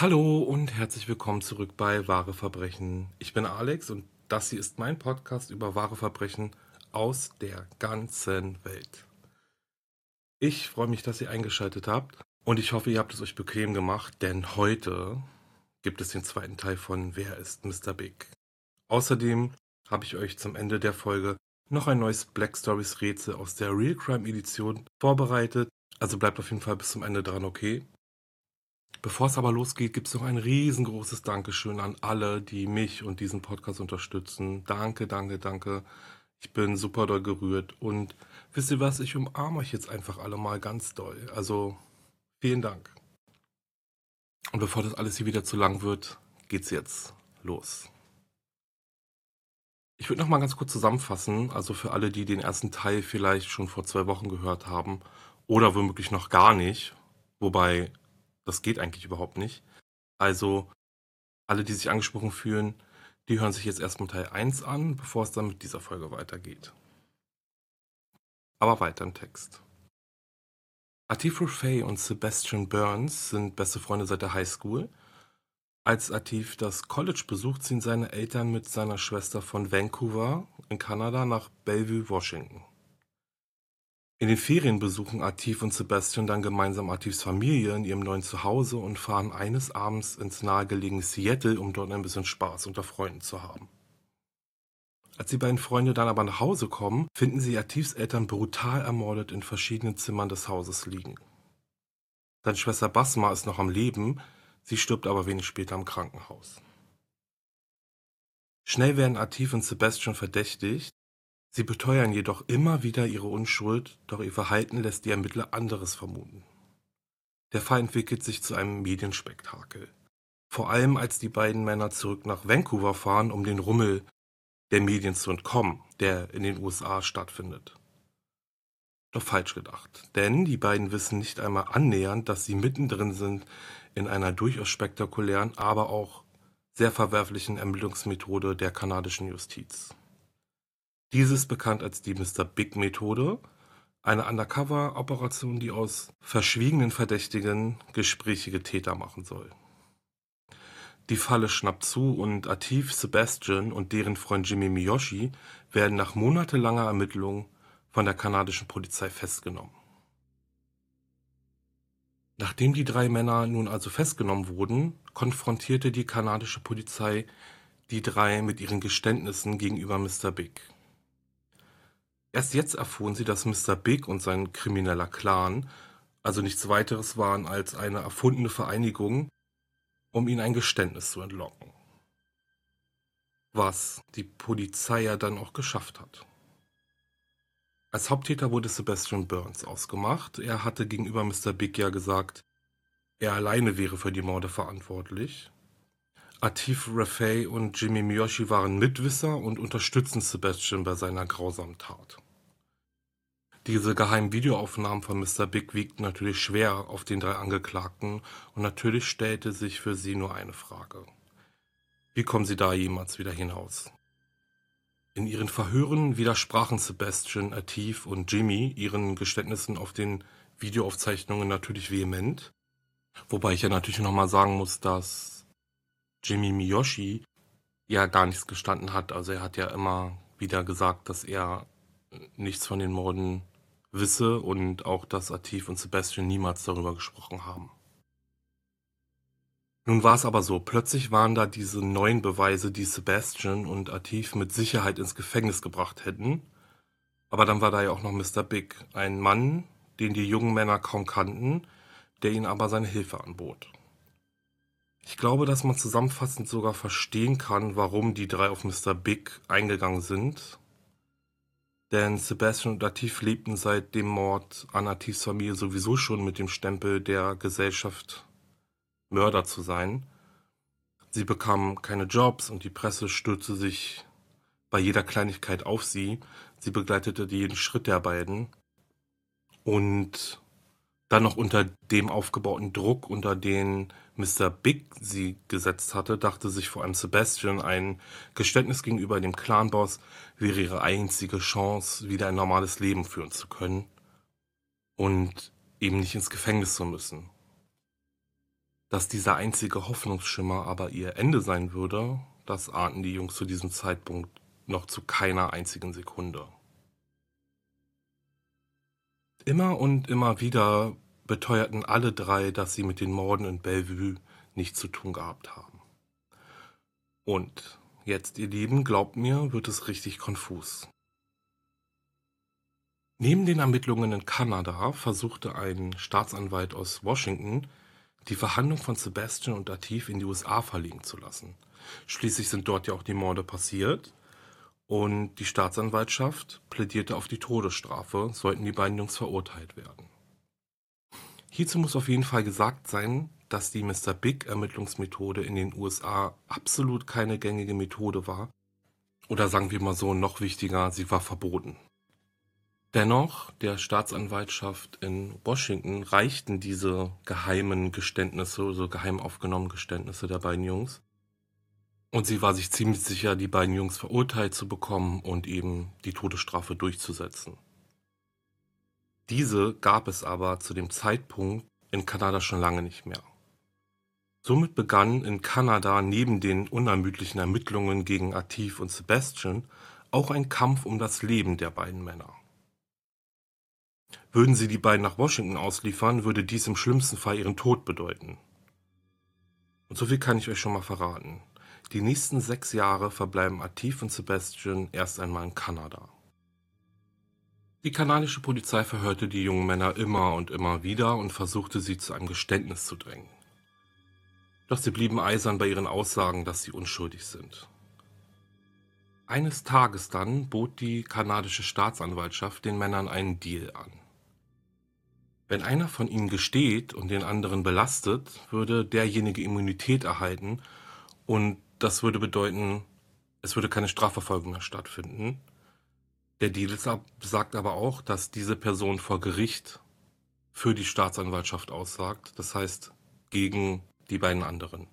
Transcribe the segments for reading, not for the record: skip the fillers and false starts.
Hallo und herzlich willkommen zurück bei Wahre Verbrechen. Ich bin Alex und das hier ist mein Podcast über wahre Verbrechen aus der ganzen Welt. Ich freue mich, dass ihr eingeschaltet habt und ich hoffe, ihr habt es euch bequem gemacht, denn heute gibt es den zweiten Teil von Wer ist Mr. Big? Außerdem habe ich euch zum Ende der Folge noch ein neues Black Stories Rätsel aus der Real Crime Edition vorbereitet, also bleibt auf jeden Fall bis zum Ende dran, okay? Bevor es aber losgeht, gibt es noch ein riesengroßes Dankeschön an alle, die mich und diesen Podcast unterstützen. Danke, danke, danke. Ich bin super doll gerührt und wisst ihr was, ich umarme euch jetzt einfach alle mal ganz doll. Also vielen Dank. Und bevor das alles hier wieder zu lang wird, geht's jetzt los. Ich würde noch mal ganz kurz zusammenfassen, also für alle, die den ersten Teil vielleicht schon vor 2 Wochen gehört haben oder womöglich noch gar nicht, wobei das geht eigentlich überhaupt nicht. Also alle, die sich angesprochen fühlen, die hören sich jetzt erstmal Teil 1 an, bevor es dann mit dieser Folge weitergeht. Aber weiter im Text. Atif Rufai und Sebastian Burns sind beste Freunde seit der Highschool. Als Atif das College besucht, ziehen seine Eltern mit seiner Schwester von Vancouver in Kanada nach Bellevue, Washington. In den Ferien besuchen Atif und Sebastian dann gemeinsam Atifs Familie in ihrem neuen Zuhause und fahren eines Abends ins nahegelegene Seattle, um dort ein bisschen Spaß unter Freunden zu haben. Als die beiden Freunde dann aber nach Hause kommen, finden sie Atifs Eltern brutal ermordet in verschiedenen Zimmern des Hauses liegen. Seine Schwester Basma ist noch am Leben, sie stirbt aber wenig später im Krankenhaus. Schnell werden Atif und Sebastian verdächtigt, sie beteuern jedoch immer wieder ihre Unschuld, doch ihr Verhalten lässt die Ermittler anderes vermuten. Der Fall entwickelt sich zu einem Medienspektakel. Vor allem als die beiden Männer zurück nach Vancouver fahren, um den Rummel der Medien zu entkommen, der in den USA stattfindet. Doch falsch gedacht, denn die beiden wissen nicht einmal annähernd, dass sie mittendrin sind in einer durchaus spektakulären, aber auch sehr verwerflichen Ermittlungsmethode der kanadischen Justiz. Diese ist bekannt als die Mr. Big-Methode, eine Undercover-Operation, die aus verschwiegenen Verdächtigen gesprächige Täter machen soll. Die Falle schnappt zu und Atif, Sebastian und deren Freund Jimmy Miyoshi werden nach monatelanger Ermittlung von der kanadischen Polizei festgenommen. Nachdem die 3 Männer nun also festgenommen wurden, konfrontierte die kanadische Polizei die 3 mit ihren Geständnissen gegenüber Mr. Big. Erst jetzt erfuhren sie, dass Mr. Big und sein krimineller Clan also nichts weiteres waren als eine erfundene Vereinigung, um ihnen ein Geständnis zu entlocken. Was die Polizei ja dann auch geschafft hat. Als Haupttäter wurde Sebastian Burns ausgemacht. Er hatte gegenüber Mr. Big ja gesagt, er alleine wäre für die Morde verantwortlich. Atif Rufai und Jimmy Miyoshi waren Mitwisser und unterstützten Sebastian bei seiner grausamen Tat. Diese geheimen Videoaufnahmen von Mr. Big wiegten natürlich schwer auf den 3 Angeklagten und natürlich stellte sich für sie nur eine Frage. Wie kommen sie da jemals wieder hinaus? In ihren Verhören widersprachen Sebastian, Atif und Jimmy ihren Geständnissen auf den Videoaufzeichnungen natürlich vehement. Wobei ich ja natürlich nochmal sagen muss, dass Jimmy Miyoshi ja gar nichts gestanden hat. Also er hat ja immer wieder gesagt, dass er nichts von den Morden wisse und auch, dass Atif und Sebastian niemals darüber gesprochen haben. Nun war es aber so, plötzlich waren da diese neuen Beweise, die Sebastian und Atif mit Sicherheit ins Gefängnis gebracht hätten. Aber dann war da ja auch noch Mr. Big, ein Mann, den die jungen Männer kaum kannten, der ihnen aber seine Hilfe anbot. Ich glaube, dass man zusammenfassend sogar verstehen kann, warum die 3 auf Mr. Big eingegangen sind. Denn Sebastian und Atif lebten seit dem Mord an Atifs Familie sowieso schon mit dem Stempel der Gesellschaft, Mörder zu sein. Sie bekamen keine Jobs und die Presse stürzte sich bei jeder Kleinigkeit auf sie. Sie begleitete jeden Schritt der beiden. Und dann noch unter dem aufgebauten Druck, unter den Mr. Big sie gesetzt hatte, dachte sich vor allem Sebastian, ein Geständnis gegenüber dem Clanboss wäre ihre einzige Chance, wieder ein normales Leben führen zu können und eben nicht ins Gefängnis zu müssen. Dass dieser einzige Hoffnungsschimmer aber ihr Ende sein würde, das ahnten die Jungs zu diesem Zeitpunkt noch zu keiner einzigen Sekunde. Immer und immer wieder beteuerten alle drei, dass sie mit den Morden in Bellevue nichts zu tun gehabt haben. Und jetzt, ihr Lieben, glaubt mir, wird es richtig konfus. Neben den Ermittlungen in Kanada versuchte ein Staatsanwalt aus Washington, die Verhandlung von Sebastian und Atif in die USA verlegen zu lassen. Schließlich sind dort ja auch die Morde passiert und die Staatsanwaltschaft plädierte auf die Todesstrafe, sollten die beiden Jungs verurteilt werden. Hierzu muss auf jeden Fall gesagt sein, dass die Mr. Big Ermittlungsmethode in den USA absolut keine gängige Methode war. Oder sagen wir mal so, noch wichtiger, sie war verboten. Dennoch, der Staatsanwaltschaft in Washington reichten diese geheimen Geständnisse, so geheim aufgenommenen Geständnisse der beiden Jungs. Und sie war sich ziemlich sicher, die beiden Jungs verurteilt zu bekommen und eben die Todesstrafe durchzusetzen. Diese gab es aber zu dem Zeitpunkt in Kanada schon lange nicht mehr. Somit begann in Kanada neben den unermüdlichen Ermittlungen gegen Atif und Sebastian auch ein Kampf um das Leben der beiden Männer. Würden sie die beiden nach Washington ausliefern, würde dies im schlimmsten Fall ihren Tod bedeuten. Und so viel kann ich euch schon mal verraten. Die nächsten 6 Jahre verbleiben Atif und Sebastian erst einmal in Kanada. Die kanadische Polizei verhörte die jungen Männer immer und immer wieder und versuchte sie zu einem Geständnis zu drängen. Doch sie blieben eisern bei ihren Aussagen, dass sie unschuldig sind. Eines Tages dann bot die kanadische Staatsanwaltschaft den Männern einen Deal an. Wenn einer von ihnen gesteht und den anderen belastet, würde derjenige Immunität erhalten und das würde bedeuten, es würde keine Strafverfolgung mehr stattfinden. Der Deal sagt aber auch, dass diese Person vor Gericht für die Staatsanwaltschaft aussagt, das heißt gegen die beiden anderen.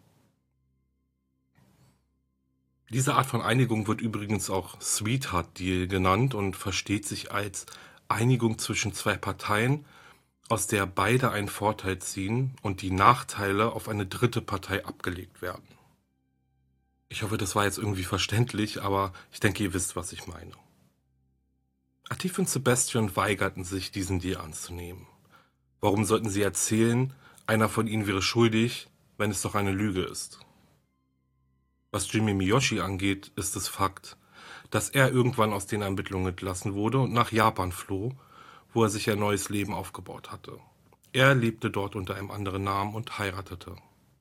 Diese Art von Einigung wird übrigens auch Sweetheart Deal genannt und versteht sich als Einigung zwischen zwei Parteien, aus der beide einen Vorteil ziehen und die Nachteile auf eine dritte Partei abgelegt werden. Ich hoffe, das war jetzt irgendwie verständlich, aber ich denke, ihr wisst, was ich meine. Atif und Sebastian weigerten sich, diesen Deal anzunehmen. Warum sollten sie erzählen, einer von ihnen wäre schuldig, wenn es doch eine Lüge ist? Was Jimmy Miyoshi angeht, ist es Fakt, dass er irgendwann aus den Ermittlungen entlassen wurde und nach Japan floh, wo er sich ein neues Leben aufgebaut hatte. Er lebte dort unter einem anderen Namen und heiratete.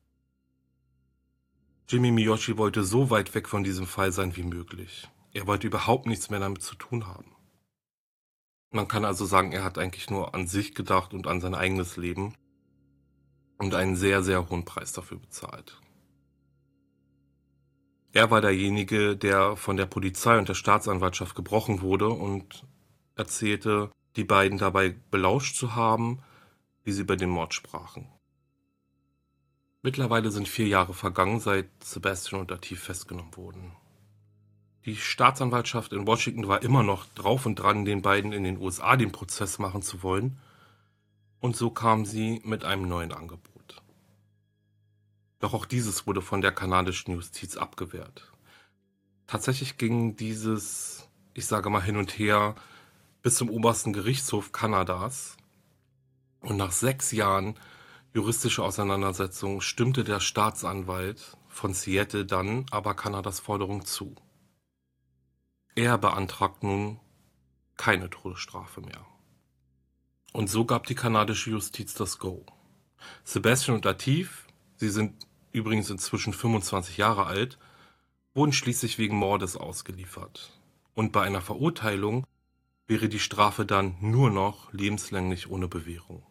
Jimmy Miyoshi wollte so weit weg von diesem Fall sein wie möglich. Er wollte überhaupt nichts mehr damit zu tun haben. Man kann also sagen, er hat eigentlich nur an sich gedacht und an sein eigenes Leben und einen sehr, sehr hohen Preis dafür bezahlt. Er war derjenige, der von der Polizei und der Staatsanwaltschaft gebrochen wurde und erzählte, die beiden dabei belauscht zu haben, wie sie über den Mord sprachen. Mittlerweile sind 4 Jahre vergangen, seit Sebastian und Atif festgenommen wurden. Die Staatsanwaltschaft in Washington war immer noch drauf und dran, den beiden in den USA den Prozess machen zu wollen, und so kam sie mit einem neuen Angebot. Doch auch dieses wurde von der kanadischen Justiz abgewehrt. Tatsächlich ging dieses, ich sage mal hin und her, bis zum obersten Gerichtshof Kanadas. Und nach 6 Jahren juristischer Auseinandersetzung stimmte der Staatsanwalt von Seattle dann aber Kanadas Forderung zu. Er beantragt nun keine Todesstrafe mehr. Und so gab die kanadische Justiz das Go. Sebastian und Atif, sie sind übrigens inzwischen 25 Jahre alt, wurden schließlich wegen Mordes ausgeliefert. Und bei einer Verurteilung wäre die Strafe dann nur noch lebenslänglich ohne Bewährung.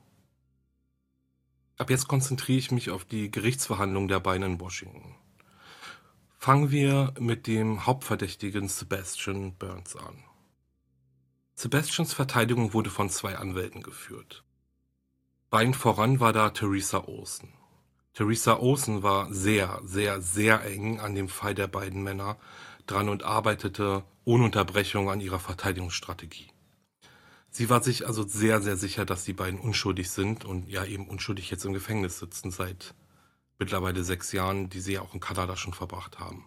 Ab jetzt konzentriere ich mich auf die Gerichtsverhandlung der beiden in Washington. Fangen wir mit dem Hauptverdächtigen Sebastian Burns an. Sebastians Verteidigung wurde von 2 Anwälten geführt. Beiden voran war da Teresa Olsen. Teresa Olsen war sehr, sehr, sehr eng an dem Fall der beiden Männer dran und arbeitete ohne Unterbrechung an ihrer Verteidigungsstrategie. Sie war sich also sehr, sehr sicher, dass die beiden unschuldig sind und ja eben unschuldig jetzt im Gefängnis sitzen seit mittlerweile 6 Jahren, die sie ja auch in Kanada schon verbracht haben.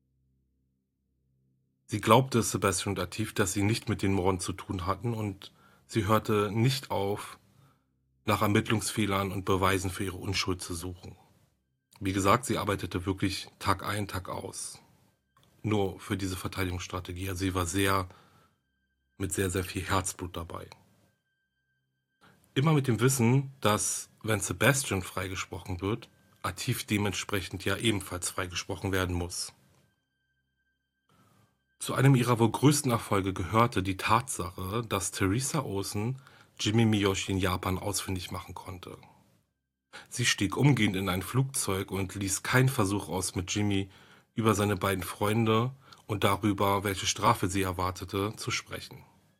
Sie glaubte Sebastian und Atif, dass sie nicht mit den Morden zu tun hatten, und sie hörte nicht auf, nach Ermittlungsfehlern und Beweisen für ihre Unschuld zu suchen. Wie gesagt, sie arbeitete wirklich Tag ein, Tag aus. Nur für diese Verteidigungsstrategie. Also sie war mit sehr, sehr viel Herzblut dabei. Immer mit dem Wissen, dass, wenn Sebastian freigesprochen wird, Atif dementsprechend ja ebenfalls freigesprochen werden muss. Zu einem ihrer wohl größten Erfolge gehörte die Tatsache, dass Teresa Olsen Jimmy Miyoshi in Japan ausfindig machen konnte. Sie stieg umgehend in ein Flugzeug und ließ keinen Versuch aus, mit Jimmy über seine beiden Freunde und darüber, welche Strafe sie erwartete, zu sprechen.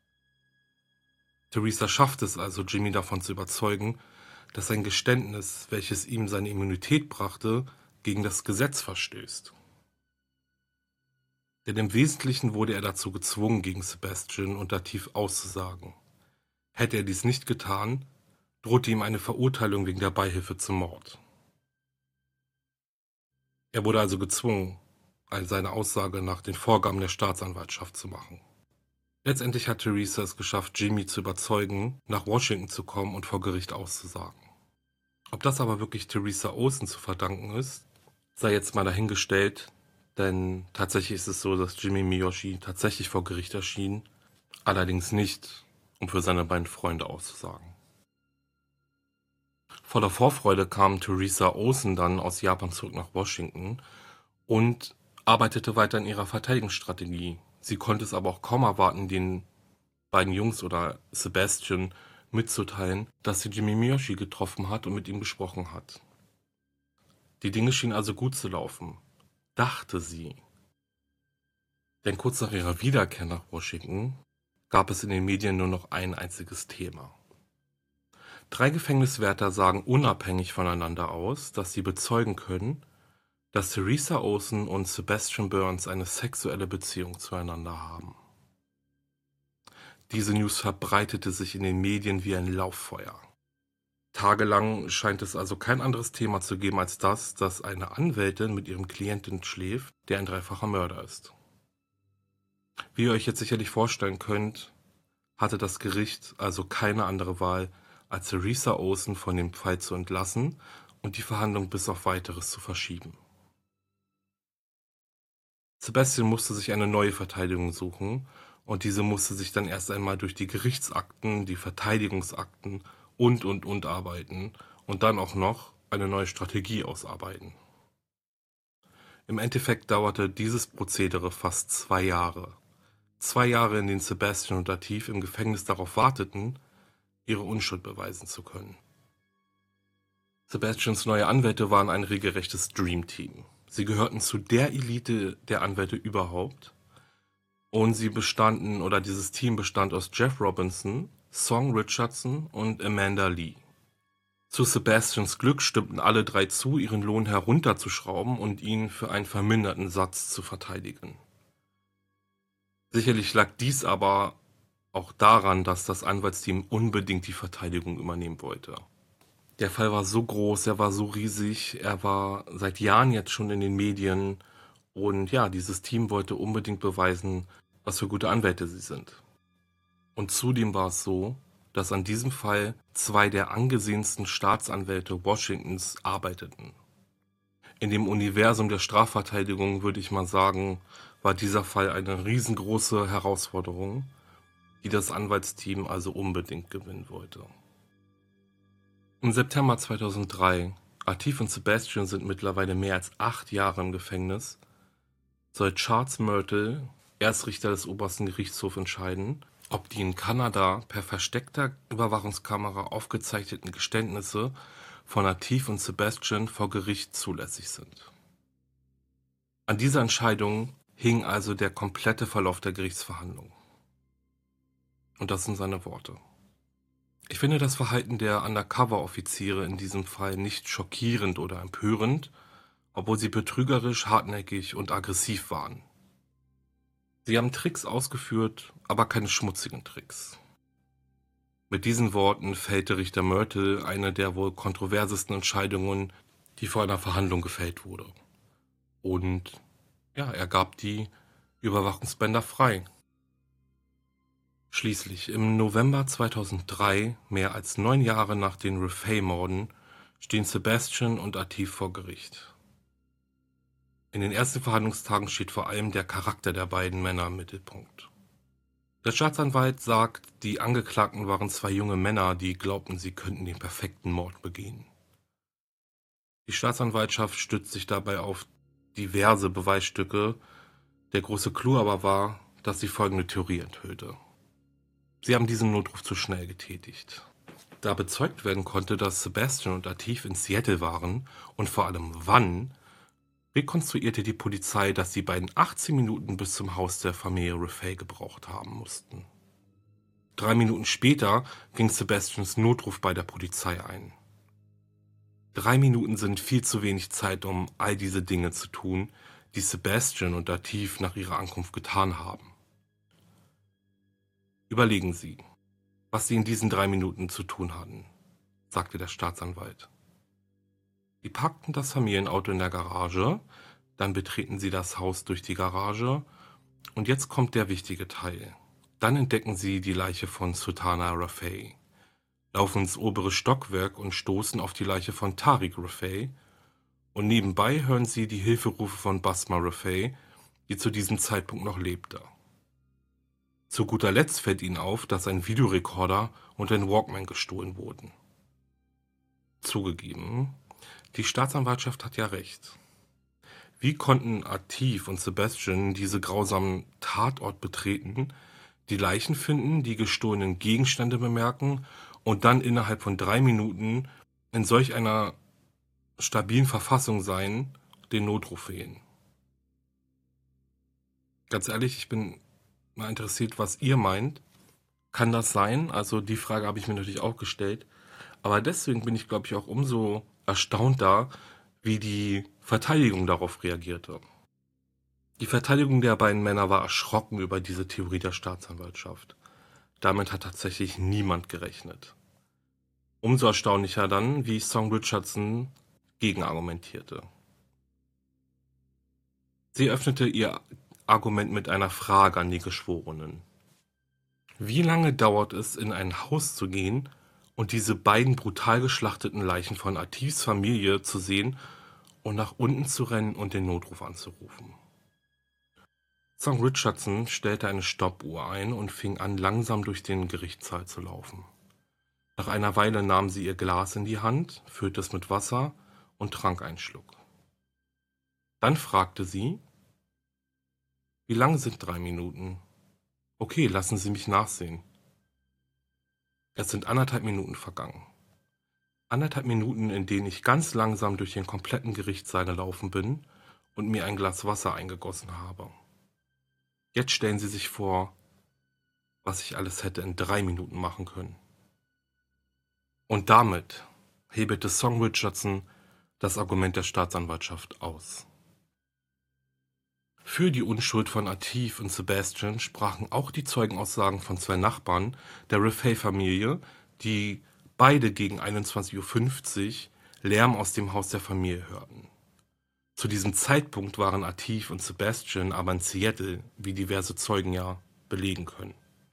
Teresa schaffte es also, Jimmy davon zu überzeugen, dass sein Geständnis, welches ihm seine Immunität brachte, gegen das Gesetz verstößt. Denn im Wesentlichen wurde er dazu gezwungen, gegen Sebastian und Atif auszusagen. Hätte er dies nicht getan, drohte ihm eine Verurteilung wegen der Beihilfe zum Mord. Er wurde also gezwungen, seine Aussage nach den Vorgaben der Staatsanwaltschaft zu machen. Letztendlich hat Teresa es geschafft, Jimmy zu überzeugen, nach Washington zu kommen und vor Gericht auszusagen. Ob das aber wirklich Teresa Olsen zu verdanken ist, sei jetzt mal dahingestellt, denn tatsächlich ist es so, dass Jimmy Miyoshi tatsächlich vor Gericht erschien, allerdings nicht, um für seine beiden Freunde auszusagen. Voller Vorfreude kam Teresa Olsen dann aus Japan zurück nach Washington und arbeitete weiter in ihrer Verteidigungsstrategie. Sie konnte es aber auch kaum erwarten, den beiden Jungs oder Sebastian mitzuteilen, dass sie Jimmy Miyoshi getroffen hat und mit ihm gesprochen hat. Die Dinge schienen also gut zu laufen, dachte sie. Denn kurz nach ihrer Wiederkehr nach Washington gab es in den Medien nur noch ein einziges Thema. 3 Gefängniswärter sagen unabhängig voneinander aus, dass sie bezeugen können, dass Teresa Olsen und Sebastian Burns eine sexuelle Beziehung zueinander haben. Diese News verbreitete sich in den Medien wie ein Lauffeuer. Tagelang scheint es also kein anderes Thema zu geben als das, dass eine Anwältin mit ihrem Klienten schläft, der ein dreifacher Mörder ist. Wie ihr euch jetzt sicherlich vorstellen könnt, hatte das Gericht also keine andere Wahl, als Teresa Olsen von dem Fall zu entlassen und die Verhandlung bis auf Weiteres zu verschieben. Sebastian musste sich eine neue Verteidigung suchen, und diese musste sich dann erst einmal durch die Gerichtsakten, die Verteidigungsakten und arbeiten und dann auch noch eine neue Strategie ausarbeiten. Im Endeffekt dauerte dieses Prozedere fast 2 Jahre. 2 Jahre, in denen Sebastian und Atif im Gefängnis darauf warteten, ihre Unschuld beweisen zu können. Sebastians neue Anwälte waren ein regelrechtes Dreamteam. Sie gehörten zu der Elite der Anwälte überhaupt, und dieses Team bestand aus Jeff Robinson, Song Richardson und Amanda Lee. Zu Sebastians Glück stimmten alle 3 zu, ihren Lohn herunterzuschrauben und ihn für einen verminderten Satz zu verteidigen. Sicherlich lag dies aber auch daran, dass das Anwaltsteam unbedingt die Verteidigung übernehmen wollte. Der Fall war so groß, er war so riesig, er war seit Jahren jetzt schon in den Medien, und ja, dieses Team wollte unbedingt beweisen, was für gute Anwälte sie sind. Und zudem war es so, dass an diesem Fall 2 der angesehensten Staatsanwälte Washingtons arbeiteten. In dem Universum der Strafverteidigung, würde ich mal sagen, war dieser Fall eine riesengroße Herausforderung, die das Anwaltsteam also unbedingt gewinnen wollte. Im September 2003, Atif und Sebastian sind mittlerweile mehr als 8 Jahre im Gefängnis, soll Charles Myrtle, Erstrichter des obersten Gerichtshofs, entscheiden, ob die in Kanada per versteckter Überwachungskamera aufgezeichneten Geständnisse von Atif und Sebastian vor Gericht zulässig sind. An dieser Entscheidung hing also der komplette Verlauf der Gerichtsverhandlung. Und das sind seine Worte. Ich finde das Verhalten der Undercover-Offiziere in diesem Fall nicht schockierend oder empörend, obwohl sie betrügerisch, hartnäckig und aggressiv waren. Sie haben Tricks ausgeführt, aber keine schmutzigen Tricks. Mit diesen Worten fällte Richter Myrtle eine der wohl kontroversesten Entscheidungen, die vor einer Verhandlung gefällt wurde. Und ja, er gab die Überwachungsbänder frei. Schließlich, im November 2003, mehr als 9 Jahre nach den Raffaele-Morden, stehen Sebastian und Atif vor Gericht. In den ersten Verhandlungstagen steht vor allem der Charakter der beiden Männer im Mittelpunkt. Der Staatsanwalt sagt, die Angeklagten waren 2 junge Männer, die glaubten, sie könnten den perfekten Mord begehen. Die Staatsanwaltschaft stützt sich dabei auf diverse Beweisstücke. Der große Clou aber war, dass sie folgende Theorie enthüllte. Sie haben diesen Notruf zu schnell getätigt. Da bezeugt werden konnte, dass Sebastian und Atif in Seattle waren und vor allem wann, rekonstruierte die Polizei, dass die beiden 18 Minuten bis zum Haus der Familie Raffaele gebraucht haben mussten. 3 Minuten später ging Sebastians Notruf bei der Polizei ein. 3 Minuten sind viel zu wenig Zeit, um all diese Dinge zu tun, die Sebastian und Atif nach ihrer Ankunft getan haben. Überlegen Sie, was Sie in diesen 3 Minuten zu tun hatten, sagte der Staatsanwalt. Sie parkten das Familienauto in der Garage, dann betreten Sie das Haus durch die Garage und jetzt kommt der wichtige Teil. Dann entdecken Sie die Leiche von Sultana Raffaele, laufen ins obere Stockwerk und stoßen auf die Leiche von Tariq Raffaele und nebenbei hören Sie die Hilferufe von Basma Raffaele, die zu diesem Zeitpunkt noch lebte. Zu guter Letzt fällt Ihnen auf, dass ein Videorekorder und ein Walkman gestohlen wurden. Zugegeben, die Staatsanwaltschaft hat ja recht. Wie konnten Atif und Sebastian diese grausamen Tatort betreten, die Leichen finden, die gestohlenen Gegenstände bemerken und dann innerhalb von 3 Minuten in solch einer stabilen Verfassung sein, den Notruf wählen? Ganz ehrlich, ich bin mal interessiert, was ihr meint. Kann das sein? Also die Frage habe ich mir natürlich auch gestellt. Aber deswegen bin ich, glaube ich, auch umso erstaunter, wie die Verteidigung darauf reagierte. Die Verteidigung der beiden Männer war erschrocken über diese Theorie der Staatsanwaltschaft. Damit hat tatsächlich niemand gerechnet. Umso erstaunlicher dann, wie Song Richardson gegenargumentierte. Sie öffnete ihr Argument mit einer Frage an die Geschworenen. Wie lange dauert es, in ein Haus zu gehen und diese beiden brutal geschlachteten Leichen von Atifs Familie zu sehen und nach unten zu rennen und den Notruf anzurufen? Song Richardson stellte eine Stoppuhr ein und fing an, langsam durch den Gerichtssaal zu laufen. Nach einer Weile nahm sie ihr Glas in die Hand, füllte es mit Wasser und trank einen Schluck. Dann fragte sie, wie lang sind 3 Minuten? Okay, lassen Sie mich nachsehen. Es sind 1,5 Minuten vergangen. 1,5 Minuten, in denen ich ganz langsam durch den kompletten Gerichtssaal gelaufen bin und mir ein Glas Wasser eingegossen habe. Jetzt stellen Sie sich vor, was ich alles hätte in 3 Minuten machen können. Und damit hebelte Song Richardson das Argument der Staatsanwaltschaft aus. Für die Unschuld von Atif und Sebastian sprachen auch die Zeugenaussagen von 2 Nachbarn der Raffaele-Familie, die beide gegen 21:50 Uhr Lärm aus dem Haus der Familie hörten. Zu diesem Zeitpunkt waren Atif und Sebastian aber in Seattle, wie diverse Zeugen ja belegen können.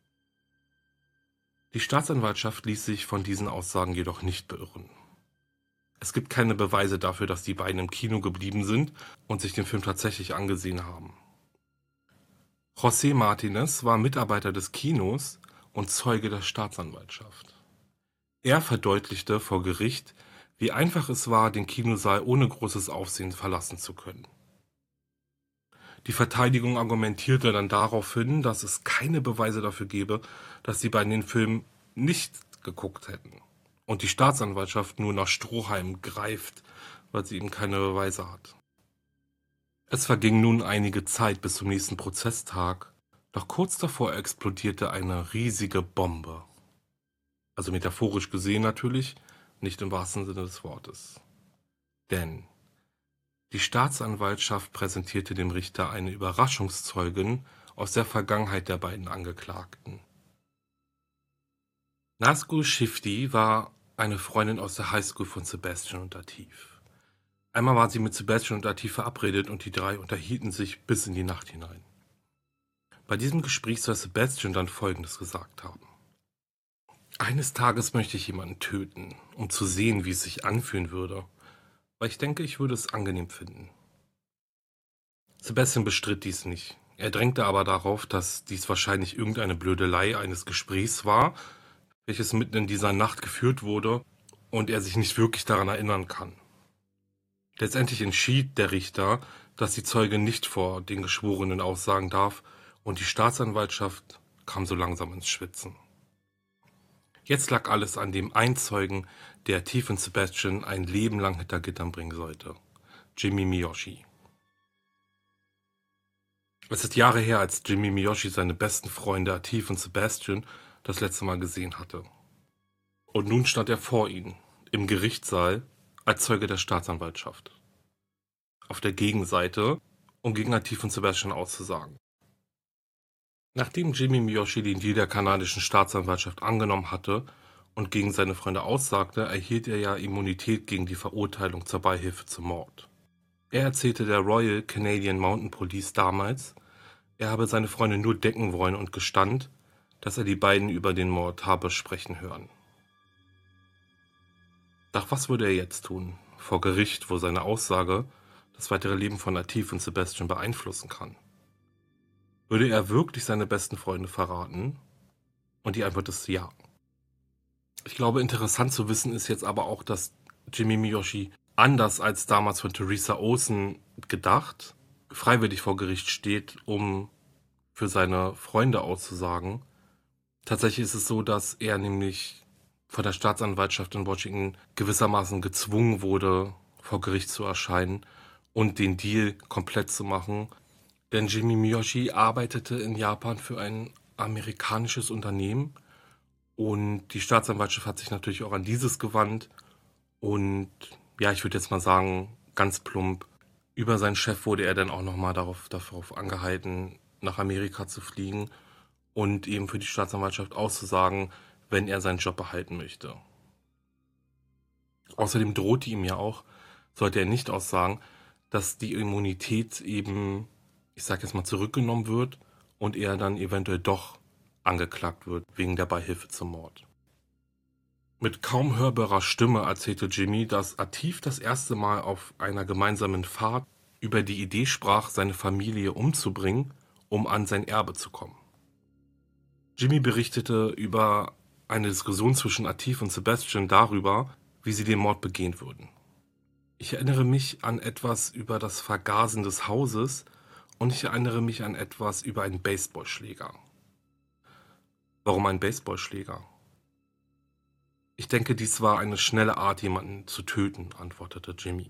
Die Staatsanwaltschaft ließ sich von diesen Aussagen jedoch nicht beirren. Es gibt keine Beweise dafür, dass die beiden im Kino geblieben sind und sich den Film tatsächlich angesehen haben. José Martinez war Mitarbeiter des Kinos und Zeuge der Staatsanwaltschaft. Er verdeutlichte vor Gericht, wie einfach es war, den Kinosaal ohne großes Aufsehen verlassen zu können. Die Verteidigung argumentierte dann darauf hin, dass es keine Beweise dafür gebe, dass die beiden den Film nicht geguckt hätten und die Staatsanwaltschaft nur nach Strohhalmen greift, weil sie eben keine Beweise hat. Es verging nun einige Zeit bis zum nächsten Prozesstag, doch kurz davor explodierte eine riesige Bombe. Also metaphorisch gesehen natürlich, nicht im wahrsten Sinne des Wortes. Denn die Staatsanwaltschaft präsentierte dem Richter eine Überraschungszeugin aus der Vergangenheit der beiden Angeklagten. Nazgul Shifty war eine Freundin aus der Highschool von Sebastian und Atif. Einmal war sie mit Sebastian und Atif verabredet und die drei unterhielten sich bis in die Nacht hinein. Bei diesem Gespräch soll Sebastian dann Folgendes gesagt haben: Eines Tages möchte ich jemanden töten, um zu sehen, wie es sich anfühlen würde, weil ich denke, ich würde es angenehm finden. Sebastian bestritt dies nicht. Er drängte aber darauf, dass dies wahrscheinlich irgendeine Blödelei eines Gesprächs war, welches mitten in dieser Nacht geführt wurde und er sich nicht wirklich daran erinnern kann. Letztendlich entschied der Richter, dass die Zeugin nicht vor den Geschworenen aussagen darf und die Staatsanwaltschaft kam so langsam ins Schwitzen. Jetzt lag alles an dem einen Zeugen, der Atif und Sebastian ein Leben lang hinter Gittern bringen sollte: Jimmy Miyoshi. Es ist Jahre her, als Jimmy Miyoshi seine besten Freunde Atif und Sebastian das letzte Mal gesehen hatte. Und nun stand er vor ihnen, im Gerichtssaal, als Zeuge der Staatsanwaltschaft. Auf der Gegenseite, um gegen Atif und Sebastian auszusagen. Nachdem Jimmy Miyoshi den Deal der kanadischen Staatsanwaltschaft angenommen hatte und gegen seine Freunde aussagte, erhielt er ja Immunität gegen die Verurteilung zur Beihilfe zum Mord. Er erzählte der Royal Canadian Mounted Police damals, er habe seine Freunde nur decken wollen und gestand, dass er die beiden über den Mord habe sprechen hören. Doch was würde er jetzt tun, vor Gericht, wo seine Aussage das weitere Leben von Atif und Sebastian beeinflussen kann? Würde er wirklich seine besten Freunde verraten? Und die Antwort ist ja. Ich glaube, interessant zu wissen ist jetzt aber auch, dass Jimmy Miyoshi, anders als damals von Teresa Olsen gedacht, freiwillig vor Gericht steht, um für seine Freunde auszusagen. Tatsächlich ist es so, dass er nämlich von der Staatsanwaltschaft in Washington gewissermaßen gezwungen wurde, vor Gericht zu erscheinen und den Deal komplett zu machen. Denn Jimmy Miyoshi arbeitete in Japan für ein amerikanisches Unternehmen und die Staatsanwaltschaft hat sich natürlich auch an dieses gewandt und ja, ich würde jetzt mal sagen, ganz plump, über seinen Chef wurde er dann auch nochmal darauf angehalten, nach Amerika zu fliegen und eben für die Staatsanwaltschaft auszusagen, wenn er seinen Job behalten möchte. Außerdem drohte ihm ja auch, sollte er nicht aussagen, dass die Immunität eben, ich sag jetzt mal, zurückgenommen wird und er dann eventuell doch angeklagt wird wegen der Beihilfe zum Mord. Mit kaum hörbarer Stimme erzählte Jimmy, dass Atif das erste Mal auf einer gemeinsamen Fahrt über die Idee sprach, seine Familie umzubringen, um an sein Erbe zu kommen. Jimmy berichtete über eine Diskussion zwischen Atif und Sebastian darüber, wie sie den Mord begehen würden. Ich erinnere mich an etwas über das Vergasen des Hauses und ich erinnere mich an etwas über einen Baseballschläger. Warum ein Baseballschläger? Ich denke, dies war eine schnelle Art, jemanden zu töten, antwortete Jimmy.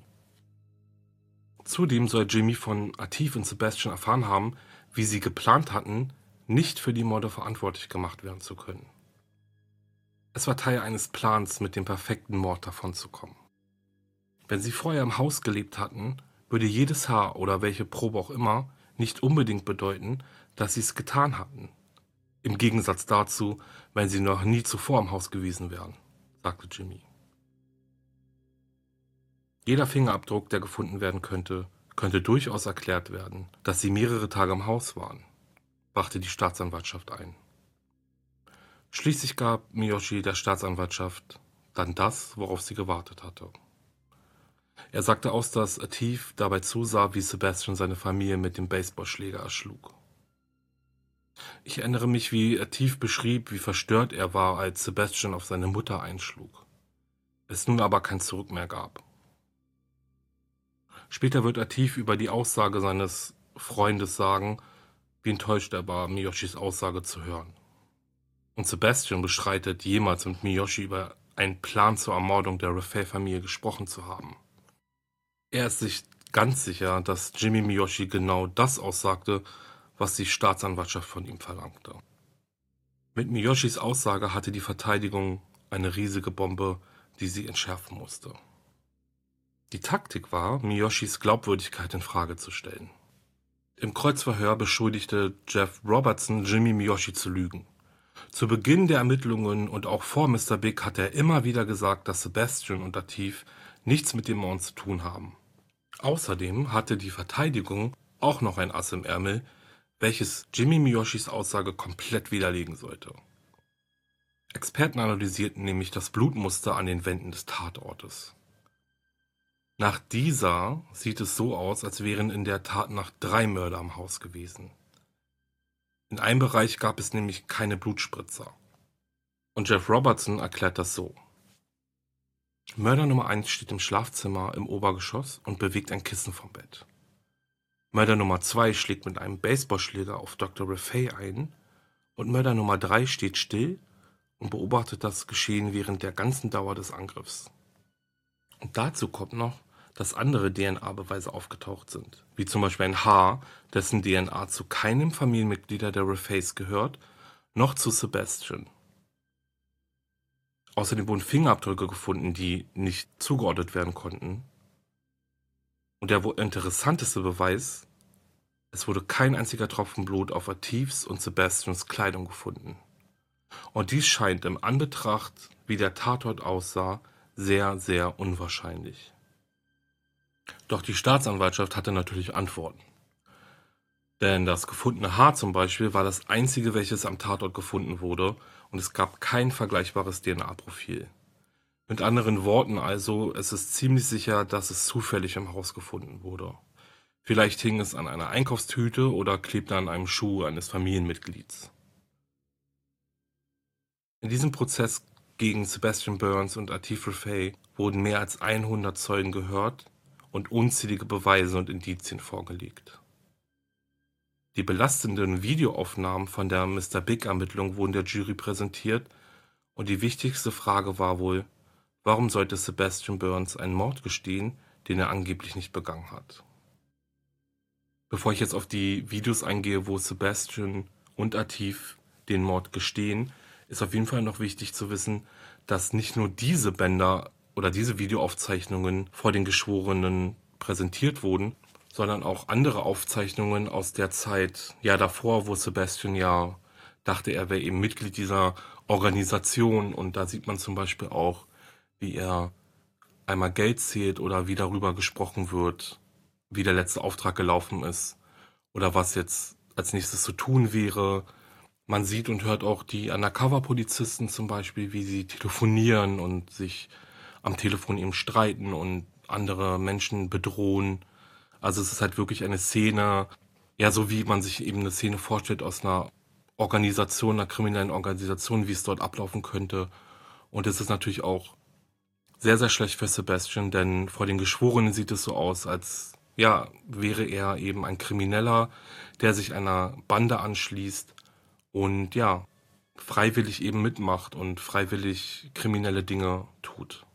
Zudem soll Jimmy von Atif und Sebastian erfahren haben, wie sie geplant hatten, nicht für die Morde verantwortlich gemacht werden zu können. Es war Teil eines Plans, mit dem perfekten Mord davonzukommen. Wenn sie vorher im Haus gelebt hatten, würde jedes Haar oder welche Probe auch immer nicht unbedingt bedeuten, dass sie es getan hatten. Im Gegensatz dazu, wenn sie noch nie zuvor im Haus gewesen wären, sagte Jimmy. Jeder Fingerabdruck, der gefunden werden könnte durchaus erklärt werden, dass sie mehrere Tage im Haus waren, brachte die Staatsanwaltschaft ein. Schließlich gab Miyoshi der Staatsanwaltschaft dann das, worauf sie gewartet hatte. Er sagte aus, dass Atif dabei zusah, wie Sebastian seine Familie mit dem Baseballschläger erschlug. Ich erinnere mich, wie Atif beschrieb, wie verstört er war, als Sebastian auf seine Mutter einschlug. Es nun aber kein Zurück mehr gab. Später wird Atif über die Aussage seines Freundes sagen, wie enttäuscht er war, Miyoshis Aussage zu hören. Und Sebastian bestreitet, jemals mit Miyoshi über einen Plan zur Ermordung der Raffaele-Familie gesprochen zu haben. Er ist sich ganz sicher, dass Jimmy Miyoshi genau das aussagte, was die Staatsanwaltschaft von ihm verlangte. Mit Miyoshis Aussage hatte die Verteidigung eine riesige Bombe, die sie entschärfen musste. Die Taktik war, Miyoshis Glaubwürdigkeit in Frage zu stellen. Im Kreuzverhör beschuldigte Jeff Robertson Jimmy Miyoshi zu lügen. Zu Beginn der Ermittlungen und auch vor Mr. Big hat er immer wieder gesagt, dass Sebastian und Atif nichts mit dem Mord zu tun haben. Außerdem hatte die Verteidigung auch noch ein Ass im Ärmel, welches Jimmy Miyoshis Aussage komplett widerlegen sollte. Experten analysierten nämlich das Blutmuster an den Wänden des Tatortes. Nach dieser sieht es so aus, als wären in der Tatnacht 3 Mörder am Haus gewesen. In einem Bereich gab es nämlich keine Blutspritzer. Und Jeff Robertson erklärt das so. Mörder Nummer 1 steht im Schlafzimmer im Obergeschoss und bewegt ein Kissen vom Bett. Mörder Nummer 2 schlägt mit einem Baseballschläger auf Dr. Rafay ein und Mörder Nummer 3 steht still und beobachtet das Geschehen während der ganzen Dauer des Angriffs. Und dazu kommt noch, dass andere DNA-Beweise aufgetaucht sind, wie zum Beispiel ein Haar, dessen DNA zu keinem Familienmitglied der Rafays gehört, noch zu Sebastian. Außerdem wurden Fingerabdrücke gefunden, die nicht zugeordnet werden konnten. Und der wohl interessanteste Beweis: Es wurde kein einziger Tropfen Blut auf Atifs und Sebastians Kleidung gefunden. Und dies scheint im Anbetracht, wie der Tatort aussah, sehr, sehr unwahrscheinlich. Doch die Staatsanwaltschaft hatte natürlich Antworten. Denn das gefundene Haar zum Beispiel war das einzige, welches am Tatort gefunden wurde, und es gab kein vergleichbares DNA-Profil. Mit anderen Worten also, es ist ziemlich sicher, dass es zufällig im Haus gefunden wurde. Vielleicht hing es an einer Einkaufstüte oder klebte an einem Schuh eines Familienmitglieds. In diesem Prozess gegen Sebastian Burns und Atif Rafay wurden mehr als 100 Zeugen gehört und unzählige Beweise und Indizien vorgelegt. Die belastenden Videoaufnahmen von der Mr. Big-Ermittlung wurden der Jury präsentiert und die wichtigste Frage war wohl, warum sollte Sebastian Burns einen Mord gestehen, den er angeblich nicht begangen hat? Bevor ich jetzt auf die Videos eingehe, wo Sebastian und Atif den Mord gestehen, ist auf jeden Fall noch wichtig zu wissen, dass nicht nur diese Bänder oder diese Videoaufzeichnungen vor den Geschworenen präsentiert wurden, sondern auch andere Aufzeichnungen aus der Zeit, ja davor, wo Sebastian ja dachte, er wäre eben Mitglied dieser Organisation, und da sieht man zum Beispiel auch, wie er einmal Geld zählt oder wie darüber gesprochen wird, wie der letzte Auftrag gelaufen ist oder was jetzt als nächstes zu tun wäre. Man sieht und hört auch die Undercover-Polizisten zum Beispiel, wie sie telefonieren und sich am Telefon eben streiten und andere Menschen bedrohen. Also es ist halt wirklich eine Szene, ja, so wie man sich eben eine Szene vorstellt aus einer Organisation, einer kriminellen Organisation, wie es dort ablaufen könnte. Und es ist natürlich auch sehr, sehr schlecht für Sebastian, denn vor den Geschworenen sieht es so aus, als ja, wäre er eben ein Krimineller, der sich einer Bande anschließt und ja, freiwillig eben mitmacht und freiwillig kriminelle Dinge tut.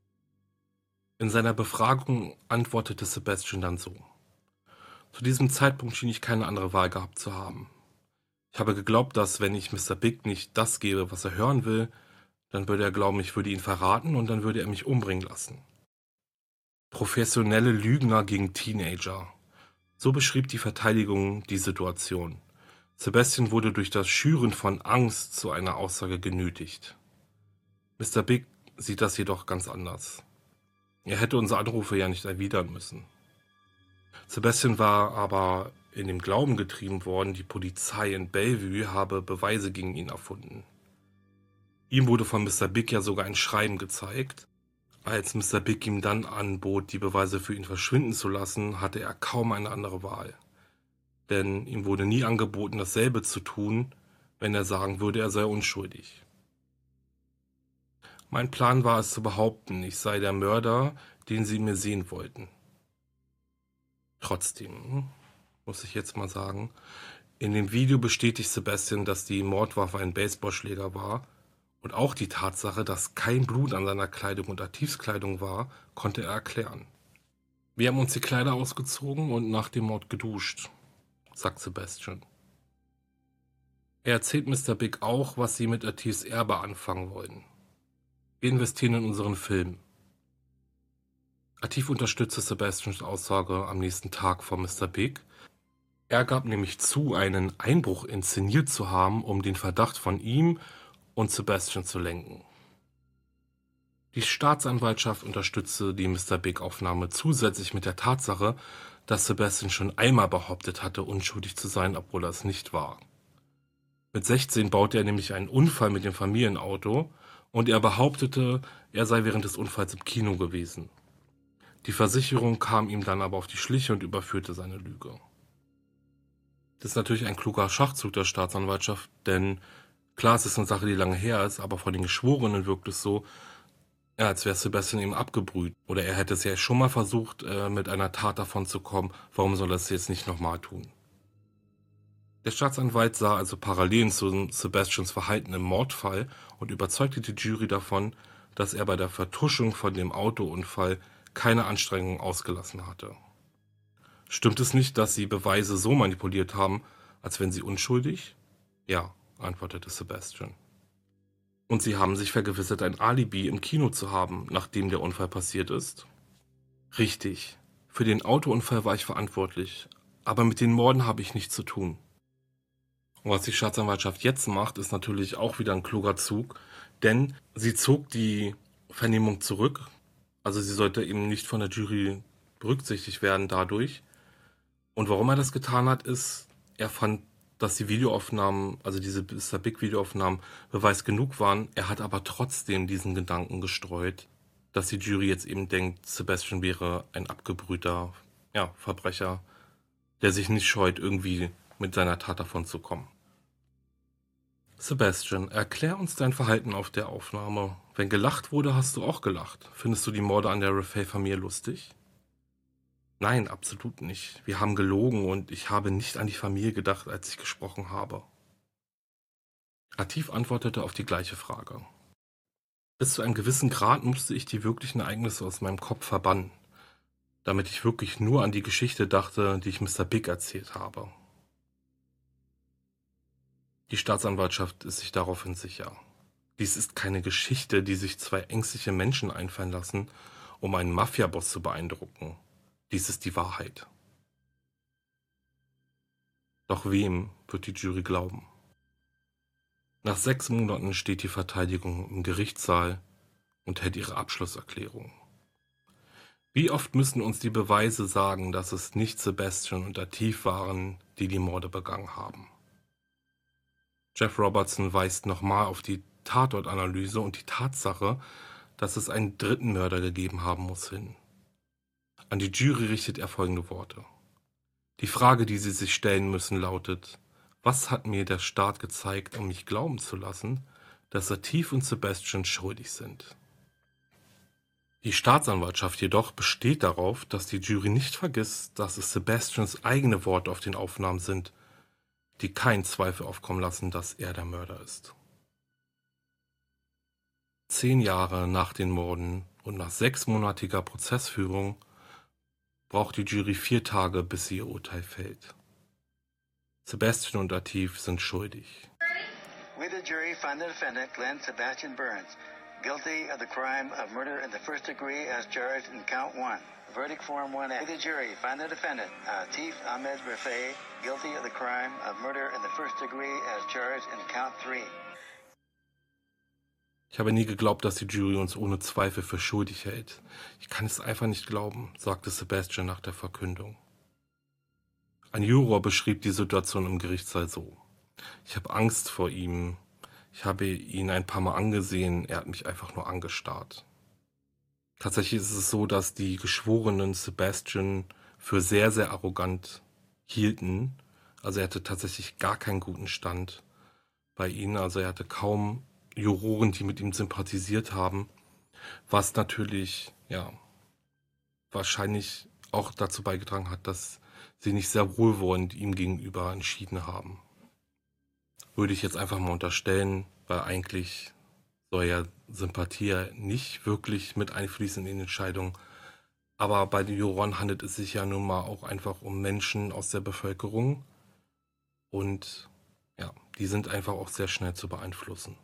In seiner Befragung antwortete Sebastian dann so: Zu diesem Zeitpunkt schien ich keine andere Wahl gehabt zu haben. Ich habe geglaubt, dass, wenn ich Mr. Big nicht das gebe, was er hören will, dann würde er glauben, ich würde ihn verraten und dann würde er mich umbringen lassen. Professionelle Lügner gegen Teenager. So beschrieb die Verteidigung die Situation. Sebastian wurde durch das Schüren von Angst zu einer Aussage genötigt. Mr. Big sieht das jedoch ganz anders. Er hätte unsere Anrufe ja nicht erwidern müssen. Sebastian war aber in dem Glauben getrieben worden, die Polizei in Bellevue habe Beweise gegen ihn erfunden. Ihm wurde von Mr. Big ja sogar ein Schreiben gezeigt. Als Mr. Big ihm dann anbot, die Beweise für ihn verschwinden zu lassen, hatte er kaum eine andere Wahl. Denn ihm wurde nie angeboten, dasselbe zu tun, wenn er sagen würde, er sei unschuldig. Mein Plan war es zu behaupten, ich sei der Mörder, den sie mir sehen wollten. Trotzdem, muss ich jetzt mal sagen, in dem Video bestätigt Sebastian, dass die Mordwaffe ein Baseballschläger war, und auch die Tatsache, dass kein Blut an seiner Kleidung und Atifs-Kleidung war, konnte er erklären. Wir haben uns die Kleider ausgezogen und nach dem Mord geduscht, sagt Sebastian. Er erzählt Mr. Big auch, was sie mit Atifs Erbe anfangen wollen. Wir investieren in unseren Film. Atif unterstützte Sebastians Aussage am nächsten Tag von Mr. Big. Er gab nämlich zu, einen Einbruch inszeniert zu haben, um den Verdacht von ihm und Sebastian zu lenken. Die Staatsanwaltschaft unterstützte die Mr. Big-Aufnahme zusätzlich mit der Tatsache, dass Sebastian schon einmal behauptet hatte, unschuldig zu sein, obwohl er es nicht war. Mit 16 baute er nämlich einen Unfall mit dem Familienauto und er behauptete, er sei während des Unfalls im Kino gewesen. Die Versicherung kam ihm dann aber auf die Schliche und überführte seine Lüge. Das ist natürlich ein kluger Schachzug der Staatsanwaltschaft, denn klar, es ist eine Sache, die lange her ist, aber von den Geschworenen wirkt es so, ja, als wäre Sebastian ihm abgebrüht. Oder er hätte es ja schon mal versucht, mit einer Tat davon zu kommen. Warum soll er es jetzt nicht nochmal tun? Der Staatsanwalt sah also Parallelen zu Sebastians Verhalten im Mordfall und überzeugte die Jury davon, dass er bei der Vertuschung von dem Autounfall keine Anstrengungen ausgelassen hatte. Stimmt es nicht, dass Sie Beweise so manipuliert haben, als wären Sie unschuldig? Ja, antwortete Sebastian. Und Sie haben sich vergewissert, ein Alibi im Kino zu haben, nachdem der Unfall passiert ist? Richtig. Für den Autounfall war ich verantwortlich, aber mit den Morden habe ich nichts zu tun. Und was die Staatsanwaltschaft jetzt macht, ist natürlich auch wieder ein kluger Zug, denn sie zog die Vernehmung zurück. Also sie sollte eben nicht von der Jury berücksichtigt werden dadurch. Und warum er das getan hat, ist, er fand, dass die Videoaufnahmen, also diese Mr. Big Videoaufnahmen, Beweis genug waren. Er hat aber trotzdem diesen Gedanken gestreut, dass die Jury jetzt eben denkt, Sebastian wäre ein abgebrühter, ja, Verbrecher, der sich nicht scheut, irgendwie mit seiner Tat davon zu kommen. Sebastian, erklär uns dein Verhalten auf der Aufnahme. Wenn gelacht wurde, hast du auch gelacht. Findest du die Morde an der Raffaele-Familie lustig? Nein, absolut nicht. Wir haben gelogen und ich habe nicht an die Familie gedacht, als ich gesprochen habe. Atif antwortete auf die gleiche Frage. Bis zu einem gewissen Grad musste ich die wirklichen Ereignisse aus meinem Kopf verbannen, damit ich wirklich nur an die Geschichte dachte, die ich Mr. Big erzählt habe. Die Staatsanwaltschaft ist sich daraufhin sicher. Dies ist keine Geschichte, die sich zwei ängstliche Menschen einfallen lassen, um einen Mafiaboss zu beeindrucken. Dies ist die Wahrheit. Doch wem wird die Jury glauben? Nach 6 Monaten steht die Verteidigung im Gerichtssaal und hält ihre Abschlusserklärung. Wie oft müssen uns die Beweise sagen, dass es nicht Sebastian und Atif waren, die die Morde begangen haben? Jeff Robertson weist nochmal auf die Tatortanalyse und die Tatsache, dass es einen dritten Mörder gegeben haben muss, hin. An die Jury richtet er folgende Worte. Die Frage, die Sie sich stellen müssen, lautet: Was hat mir der Staat gezeigt, um mich glauben zu lassen, dass Atif und Sebastian schuldig sind? Die Staatsanwaltschaft jedoch besteht darauf, dass die Jury nicht vergisst, dass es Sebastians eigene Worte auf den Aufnahmen sind, die keinen Zweifel aufkommen lassen, dass er der Mörder ist. 10 Jahre nach den Morden und nach 6-monatiger Prozessführung braucht die Jury 4 Tage, bis sie ihr Urteil fällt. Sebastian und Atif sind schuldig. We, the jury, find the defendant, Glenn Sebastian Burns, guilty of the crime of murder in the first degree as charged in count 1. Verdict Form 1A. We, the jury, find the defendant, Atif Ahmed Rafay, guilty of the crime of murder in the first degree as charged in count 3. Ich habe nie geglaubt, dass die Jury uns ohne Zweifel für schuldig hält. Ich kann es einfach nicht glauben, sagte Sebastian nach der Verkündung. Ein Juror beschrieb die Situation im Gerichtssaal so: Ich habe Angst vor ihm. Ich habe ihn ein paar Mal angesehen. Er hat mich einfach nur angestarrt. Tatsächlich ist es so, dass die Geschworenen Sebastian für sehr, sehr arrogant hielten. Also er hatte tatsächlich gar keinen guten Stand bei ihnen. Also er hatte kaum Juroren, die mit ihm sympathisiert haben, was natürlich, ja, wahrscheinlich auch dazu beigetragen hat, dass sie nicht sehr wohlwollend ihm gegenüber entschieden haben. Würde ich jetzt einfach mal unterstellen, weil eigentlich soll ja Sympathie nicht wirklich mit einfließen in die Entscheidung. Aber bei den Juroren handelt es sich ja nun mal auch einfach um Menschen aus der Bevölkerung und ja, die sind einfach auch sehr schnell zu beeinflussen.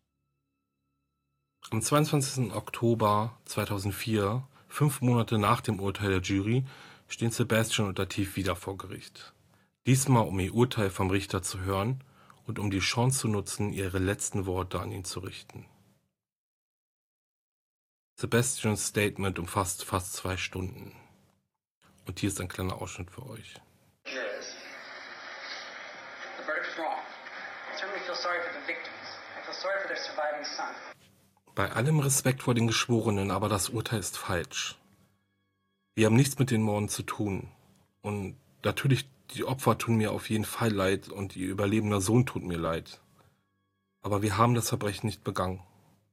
Am 22. Oktober 2004, 5 Monate nach dem Urteil der Jury, stehen Sebastian und Atif wieder vor Gericht. Diesmal, um ihr Urteil vom Richter zu hören und um die Chance zu nutzen, ihre letzten Worte an ihn zu richten. Sebastians Statement umfasst fast 2 Stunden. Und hier ist ein kleiner Ausschnitt für euch. Jurors, the verdict is wrong. I certainly feel sorry for the victims. I feel sorry for their surviving son. Bei allem Respekt vor den Geschworenen, aber das Urteil ist falsch. Wir haben nichts mit den Morden zu tun. Und natürlich, die Opfer tun mir auf jeden Fall leid und ihr überlebender Sohn tut mir leid. Aber wir haben das Verbrechen nicht begangen.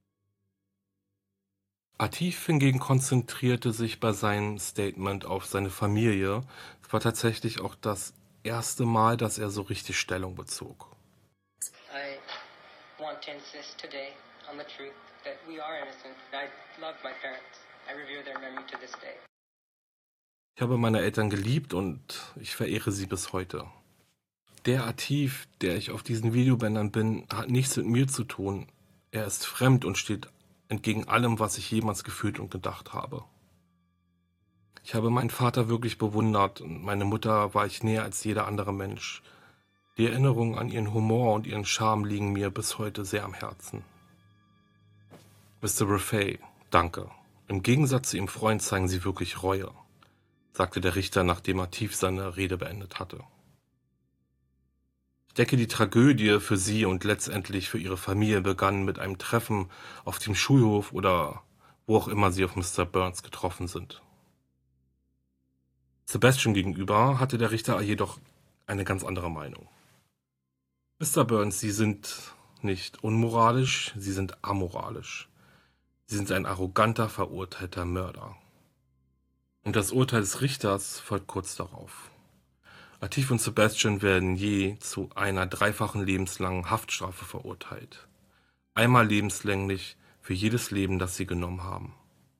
Atif hingegen konzentrierte sich bei seinem Statement auf seine Familie. Es war tatsächlich auch das erste Mal, dass er so richtig Stellung bezog. I want to insist today on the truth that we are innocent. I love my parents. I revere their memory to this day. Ich habe meine Eltern geliebt und ich verehre sie bis heute. Der Atif, der ich auf diesen Videobändern bin, hat nichts mit mir zu tun. Er ist fremd und steht entgegen allem, was ich jemals gefühlt und gedacht habe. Ich habe meinen Vater wirklich bewundert und meine Mutter war ich näher als jeder andere Mensch. Die Erinnerungen an ihren Humor und ihren Charme liegen mir bis heute sehr am Herzen. Mr. Raffaele, danke. Im Gegensatz zu Ihrem Freund zeigen Sie wirklich Reue, sagte der Richter, nachdem Atif seine Rede beendet hatte. Ich denke, die Tragödie für sie und letztendlich für ihre Familie begann mit einem Treffen auf dem Schulhof oder wo auch immer sie auf Mr. Burns getroffen sind. Sebastian gegenüber hatte der Richter jedoch eine ganz andere Meinung. Mr. Burns, Sie sind nicht unmoralisch, Sie sind amoralisch. Sie sind ein arroganter, verurteilter Mörder. Und das Urteil des Richters folgt kurz darauf. Atif und Sebastian werden je zu einer 3-fachen lebenslangen Haftstrafe verurteilt. Einmal lebenslänglich für jedes Leben, das sie genommen haben.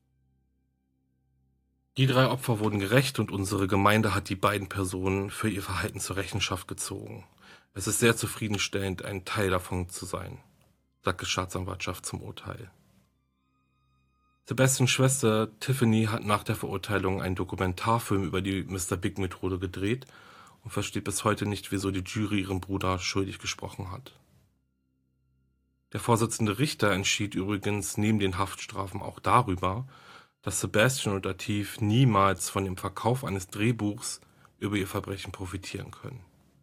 Die 3 Opfer wurden gerächt und unsere Gemeinde hat die beiden Personen für ihr Verhalten zur Rechenschaft gezogen. Es ist sehr zufriedenstellend, ein Teil davon zu sein, sagt die Staatsanwaltschaft zum Urteil. Sebastians Schwester Tiffany hat nach der Verurteilung einen Dokumentarfilm über die Mr. Big-Methode gedreht und versteht bis heute nicht, wieso die Jury ihren Bruder schuldig gesprochen hat. Der Vorsitzende Richter entschied übrigens neben den Haftstrafen auch darüber, dass Sebastian und Atif niemals von dem Verkauf eines Drehbuchs über ihr Verbrechen profitieren können.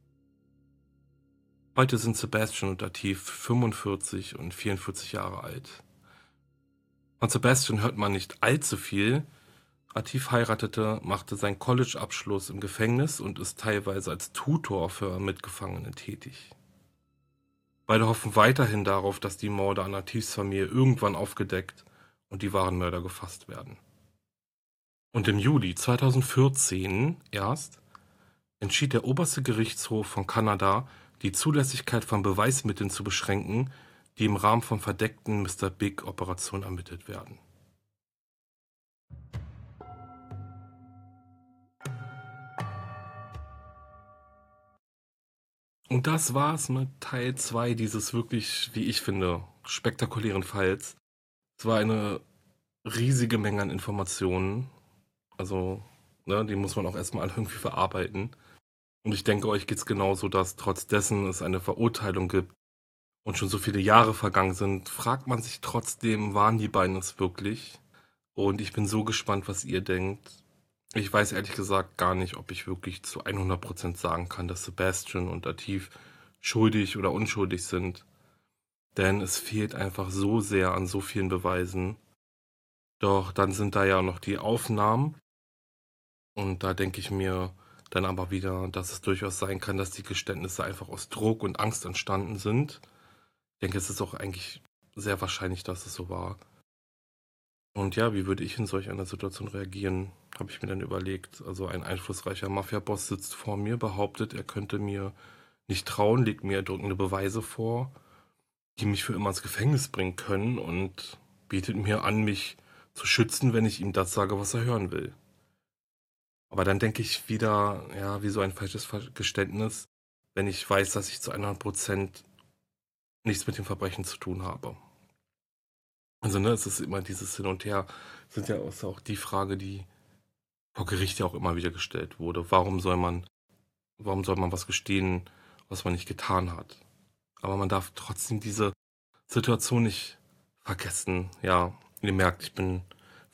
Heute sind Sebastian und Atif 45 und 44 Jahre alt. Von Sebastian hört man nicht allzu viel. Atif heiratete, machte seinen College-Abschluss im Gefängnis und ist teilweise als Tutor für Mitgefangene tätig. Beide hoffen weiterhin darauf, dass die Morde an Atifs Familie irgendwann aufgedeckt und die wahren Mörder gefasst werden. Und im Juli 2014 erst entschied der oberste Gerichtshof von Kanada, die Zulässigkeit von Beweismitteln zu beschränken, die im Rahmen von verdeckten Mr. Big-Operationen ermittelt werden. Und das war's mit Teil 2 dieses wirklich, wie ich finde, spektakulären Falls. Es war eine riesige Menge an Informationen. Also, die muss man auch erstmal alle irgendwie verarbeiten. Und ich denke, euch geht's genauso, dass trotz dessen es eine Verurteilung gibt und schon so viele Jahre vergangen sind, fragt man sich trotzdem, waren die beiden es wirklich? Und ich bin so gespannt, was ihr denkt. Ich weiß ehrlich gesagt gar nicht, ob ich wirklich zu 100% sagen kann, dass Sebastian und Atif schuldig oder unschuldig sind. Denn es fehlt einfach so sehr an so vielen Beweisen. Doch dann sind da ja noch die Aufnahmen. Und da denke ich mir dann aber wieder, dass es durchaus sein kann, dass die Geständnisse einfach aus Druck und Angst entstanden sind. Ich denke, es ist auch eigentlich sehr wahrscheinlich, dass es so war. Und ja, wie würde ich in solch einer Situation reagieren, habe ich mir dann überlegt. Also ein einflussreicher Mafia-Boss sitzt vor mir, behauptet, er könnte mir nicht trauen, legt mir erdrückende Beweise vor, die mich für immer ins Gefängnis bringen können und bietet mir an, mich zu schützen, wenn ich ihm das sage, was er hören will. Aber dann denke ich wieder, ja, wie so ein falsches Geständnis, wenn ich weiß, dass ich zu 100% nichts mit dem Verbrechen zu tun habe. Also, es ist immer dieses Hin und Her. Sind ja auch die Frage, die vor Gericht ja auch immer wieder gestellt wurde. Warum soll man was gestehen, was man nicht getan hat? Aber man darf trotzdem diese Situation nicht vergessen. Ja, ihr merkt, ich bin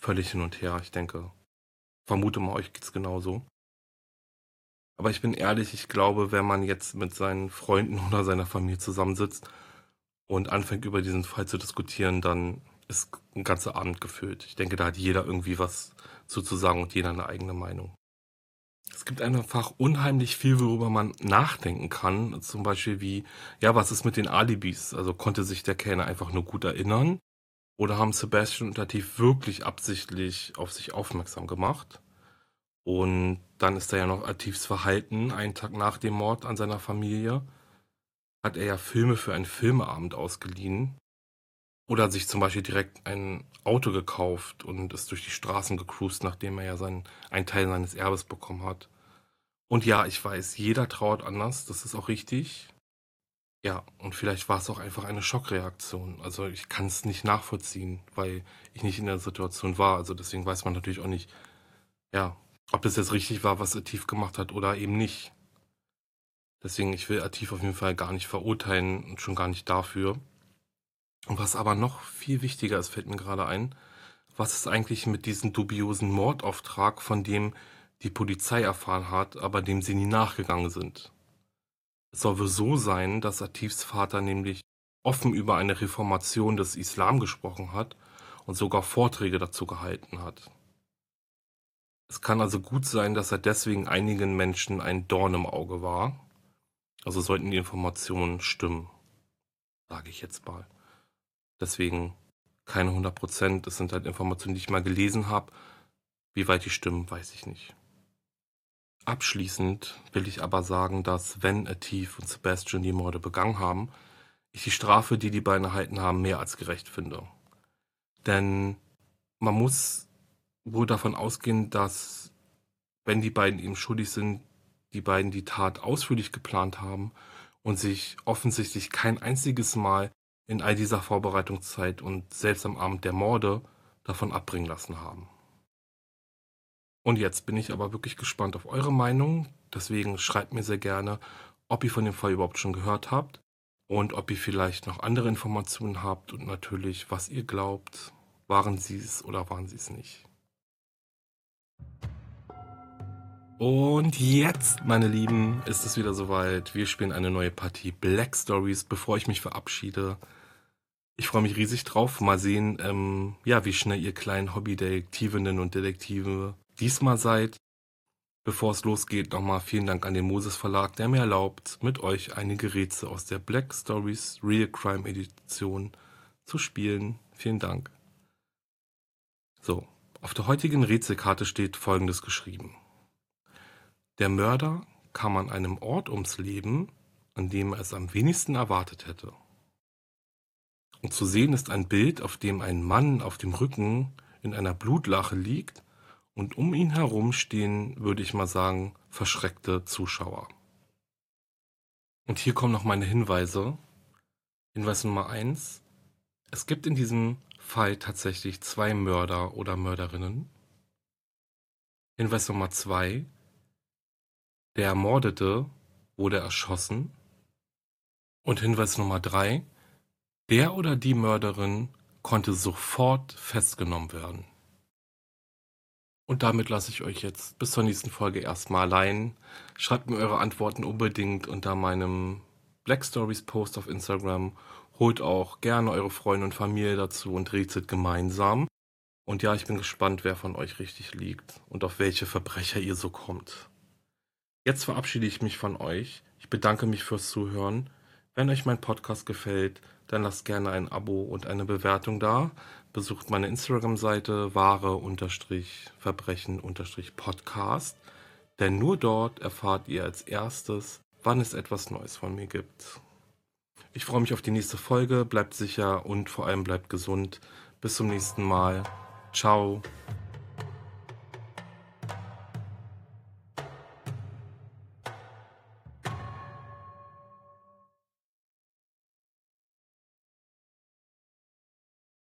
völlig hin und her. Ich vermute mal, euch geht's genauso. Aber ich bin ehrlich, ich glaube, wenn man jetzt mit seinen Freunden oder seiner Familie zusammensitzt und anfängt, über diesen Fall zu diskutieren, dann ist ein ganzer Abend gefüllt. Ich denke, da hat jeder irgendwie was zu sagen und jeder eine eigene Meinung. Es gibt einfach unheimlich viel, worüber man nachdenken kann. Zum Beispiel wie, ja, was ist mit den Alibis? Also konnte sich der Kellner einfach nur gut erinnern? Oder haben Sebastian und Latif wirklich absichtlich auf sich aufmerksam gemacht? Und dann ist da ja noch Latifs Verhalten. Einen Tag nach dem Mord an seiner Familie hat er ja Filme für einen Filmeabend ausgeliehen. Oder sich zum Beispiel direkt ein Auto gekauft und ist durch die Straßen gecruised, nachdem er ja einen Teil seines Erbes bekommen hat. Und ja, ich weiß, jeder trauert anders, das ist auch richtig. Ja, und vielleicht war es auch einfach eine Schockreaktion. Also ich kann es nicht nachvollziehen, weil ich nicht in der Situation war. Also deswegen weiß man natürlich auch nicht, ja, ob das jetzt richtig war, was Atif gemacht hat oder eben nicht. Deswegen, ich will Atif auf jeden Fall gar nicht verurteilen und schon gar nicht dafür. Und was aber noch viel wichtiger ist, fällt mir gerade ein, was ist eigentlich mit diesem dubiosen Mordauftrag, von dem die Polizei erfahren hat, aber dem sie nie nachgegangen sind? Es soll wohl so sein, dass Atifs Vater nämlich offen über eine Reformation des Islam gesprochen hat und sogar Vorträge dazu gehalten hat. Es kann also gut sein, dass er deswegen einigen Menschen ein Dorn im Auge war. Also sollten die Informationen stimmen, sage ich jetzt mal. Deswegen keine 100%. Es sind halt Informationen, die ich mal gelesen habe. Wie weit die stimmen, weiß ich nicht. Abschließend will ich aber sagen, dass, wenn Atif und Sebastian die Morde begangen haben, ich die Strafe, die die beiden erhalten haben, mehr als gerecht finde. Denn man muss wohl davon ausgehen, dass, wenn die beiden eben schuldig sind, die beiden die Tat ausführlich geplant haben und sich offensichtlich kein einziges Mal in all dieser Vorbereitungszeit und selbst am Abend der Morde davon abbringen lassen haben. Und jetzt bin ich aber wirklich gespannt auf eure Meinung. Deswegen schreibt mir sehr gerne, ob ihr von dem Fall überhaupt schon gehört habt und ob ihr vielleicht noch andere Informationen habt und natürlich, was ihr glaubt. Waren sie es oder waren sie es nicht? Und jetzt, meine Lieben, ist es wieder soweit. Wir spielen eine neue Partie Black Stories, bevor ich mich verabschiede. Ich freue mich riesig drauf. Mal sehen, ja, wie schnell ihr kleinen Hobbydetektivinnen und Detektive diesmal seid. Bevor es losgeht, nochmal vielen Dank an den Moses Verlag, der mir erlaubt, mit euch einige Rätsel aus der Black Stories Real Crime Edition zu spielen. Vielen Dank. So, auf der heutigen Rätselkarte steht Folgendes geschrieben. Der Mörder kam an einem Ort ums Leben, an dem er es am wenigsten erwartet hätte. Und zu sehen ist ein Bild, auf dem ein Mann auf dem Rücken in einer Blutlache liegt und um ihn herum stehen, würde ich mal sagen, verschreckte Zuschauer. Und hier kommen noch meine Hinweise. Hinweis Nummer 1. Es gibt in diesem Fall tatsächlich 2 Mörder oder Mörderinnen. Hinweis Nummer 2. Der Ermordete wurde erschossen. Und Hinweis Nummer 3. Der oder die Mörderin konnte sofort festgenommen werden. Und damit lasse ich euch jetzt bis zur nächsten Folge erstmal allein. Schreibt mir eure Antworten unbedingt unter meinem Black Stories Post auf Instagram. Holt auch gerne eure Freunde und Familie dazu und rätselt gemeinsam. Und ja, ich bin gespannt, wer von euch richtig liegt und auf welche Verbrecher ihr so kommt. Jetzt verabschiede ich mich von euch. Ich bedanke mich fürs Zuhören. Wenn euch mein Podcast gefällt, dann lasst gerne ein Abo und eine Bewertung da. Besucht meine Instagram-Seite wahre-verbrechen-podcast, denn nur dort erfahrt ihr als erstes, wann es etwas Neues von mir gibt. Ich freue mich auf die nächste Folge, bleibt sicher und vor allem bleibt gesund. Bis zum nächsten Mal. Ciao.